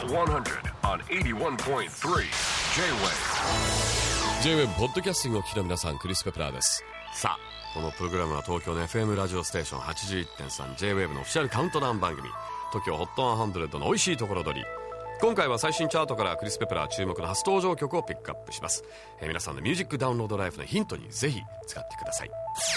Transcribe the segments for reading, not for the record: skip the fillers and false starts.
100 on 81.3 J-Wave。J-Wave ポッドキャスティングをお聞きの皆さん、クリス・ペプラーです。さあ、このプログラムは東京の FM ラジオステーション 81.3 J-Wave のオフィシャルカウントダウン番組、TOKIO HOT 100の美味しいところ取り。今回は最新チャートからクリス・ペプラー注目の初登場曲をピックアップします。皆さんのミュージックダウンロードライフのヒントにぜひ使ってください。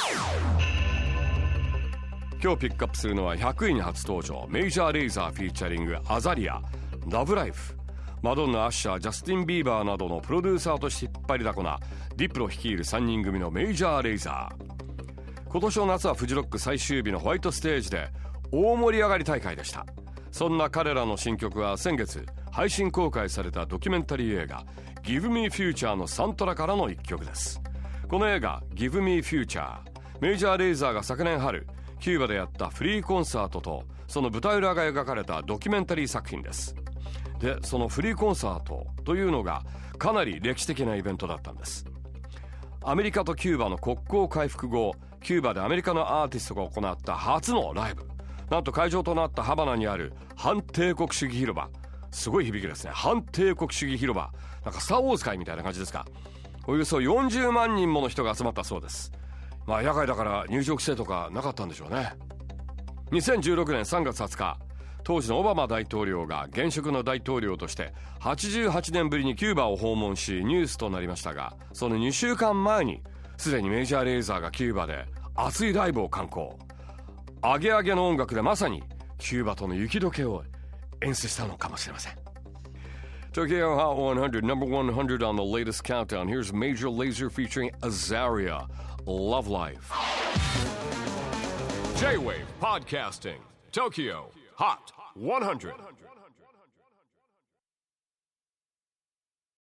今日ピックアップするのは100位に初登場、メイジャーレイザーフィーチャリングアザリア、ラブライフ。マドンナ、アッシャー、ジャスティン・ビーバーなどのプロデューサーとして引っ張りだこなディプロ率いる3人組のメイジャーレイザー。今年の夏はフジロック最終日のホワイトステージで大盛り上がり大会でした。そんな彼らの新曲は先月配信公開されたドキュメンタリー映画 Give Me Future のサントラからの一曲です。この映画 Give Me Future、 メイジャーレイザーが昨年春キューバでやったフリーコンサートとその舞台裏が描かれたドキュメンタリー作品です。で、そのフリーコンサートというのがかなり歴史的なイベントだったんです。アメリカとキューバの国交回復後、キューバでアメリカのアーティストが行った初のライブ、なんと会場となったハバナにある反帝国主義広場、すごい響きですね。反帝国主義広場、なんかスターウォーズ会みたいな感じですか。およそ40万人もの人が集まったそうです。まあ野外だから入場規制とかなかったんでしょうね。2016年3月20日、当時のオバマ大統領が現職の大統領として88年ぶりにキューバを訪問しニュースとなりましたが、その2週間前にすでにメイジャーレイザーがキューバで熱いライブを敢行。アゲアゲの音楽でまさにキューバとの雪解けを演出したのかもしれません。 Tokyo Hot 100 number 100 on the latest countdown. Here's Major Lazer featuring Azaria, Love Life. J-Wave Podcasting, Tokyo Hot 100.